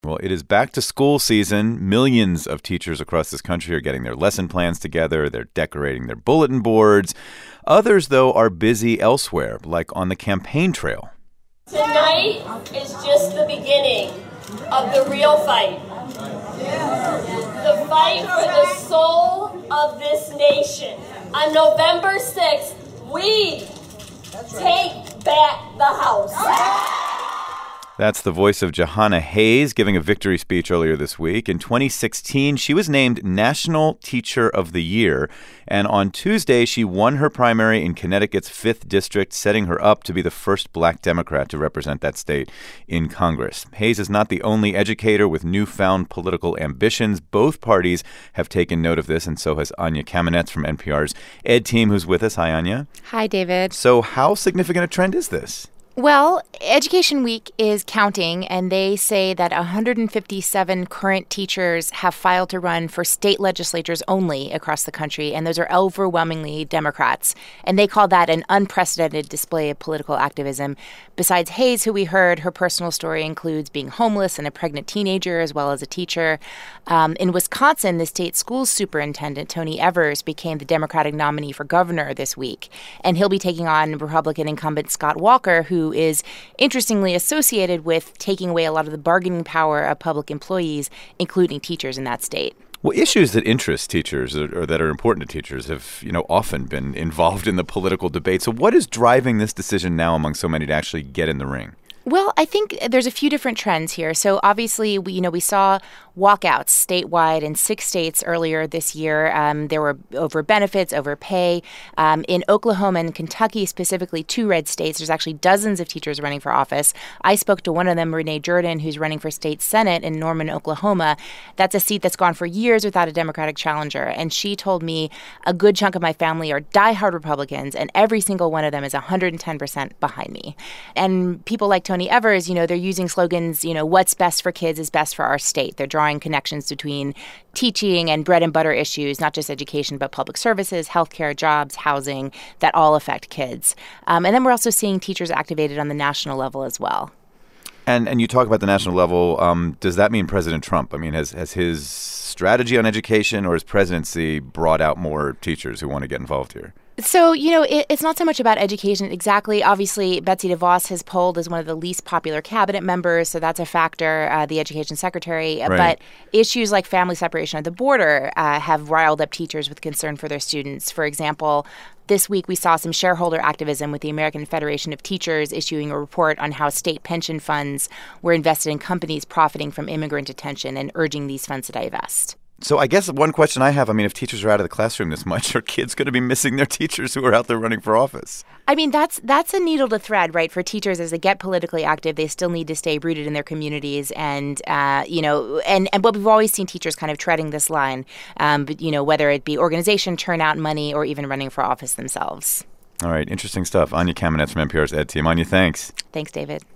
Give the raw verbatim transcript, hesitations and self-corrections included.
Well, it is back to school season. Millions of teachers across this country are getting their lesson plans together. They're decorating their bulletin boards. Others, though, are busy elsewhere, like on the campaign trail. Tonight is just the beginning of the real fight. The fight for the soul of this nation. On November sixth, we take back the House. That's the voice of Jahana Hayes giving a victory speech earlier this week. In twenty sixteen, she was named National Teacher of the Year. And on Tuesday, she won her primary in Connecticut's fifth District, setting her up to be the first black Democrat to represent that state in Congress. Hayes is not the only educator with newfound political ambitions. Both parties have taken note of this, and so has Anya Kamenetz from N P R's Ed team, who's with us. Hi, Anya. Hi, David. So how significant a trend is this? Well, Education Week is counting, and they say that one hundred fifty-seven current teachers have filed to run for state legislatures only across the country, and those are overwhelmingly Democrats. And they call that an unprecedented display of political activism. Besides Hayes, who we heard, her personal story includes being homeless and a pregnant teenager, as well as a teacher. Um, in Wisconsin, the state school superintendent, Tony Evers, became the Democratic nominee for governor this week, and he'll be taking on Republican incumbent Scott Walker, who who is interestingly associated with taking away a lot of the bargaining power of public employees, including teachers in that state. Well, issues that interest teachers or, or that are important to teachers have, you know, often been involved in the political debate. So what is driving this decision now among so many to actually get in the ring? Well, I think there's a few different trends here. So obviously, we, you know, we saw walkouts statewide in six states earlier this year. Um, there were over benefits, over pay. Um, in Oklahoma and Kentucky, specifically two red states, there's actually dozens of teachers running for office. I spoke to one of them, Renee Jordan, who's running for state senate in Norman, Oklahoma. That's a seat that's gone for years without a Democratic challenger. And she told me a good chunk of my family are diehard Republicans, and every single one of them is one hundred ten percent behind me. And people like Tony Evers, you know, they're using slogans, you know, what's best for kids is best for our state. They're drawing connections between teaching and bread and butter issues, not just education, but public services, healthcare, jobs, housing, that all affect kids. Um, and then we're also seeing teachers activated on the national level as well. And and you talk about the national level. Um, does that mean President Trump? I mean, has, has his strategy on education or his presidency brought out more teachers who want to get involved here? So, you know, it, it's not so much about education exactly. Obviously, Betsy DeVos has polled as one of the least popular cabinet members, so that's a factor, uh, the education secretary. Right. But issues like family separation at the border uh, have riled up teachers with concern for their students. For example, this week we saw some shareholder activism with the American Federation of Teachers issuing a report on how state pension funds were invested in companies profiting from immigrant detention and urging these funds to divest. So I guess one question I have, I mean, if teachers are out of the classroom this much, are kids going to be missing their teachers who are out there running for office? I mean, that's that's a needle to thread, right? For teachers, as they get politically active, they still need to stay rooted in their communities. And, uh, you know, and, and but we've always seen teachers kind of treading this line, um, but, you know, whether it be organization, turnout, money, or even running for office themselves. All right. Interesting stuff. Anya Kamenetz from N P R's Ed team. Anya, thanks. Thanks, David.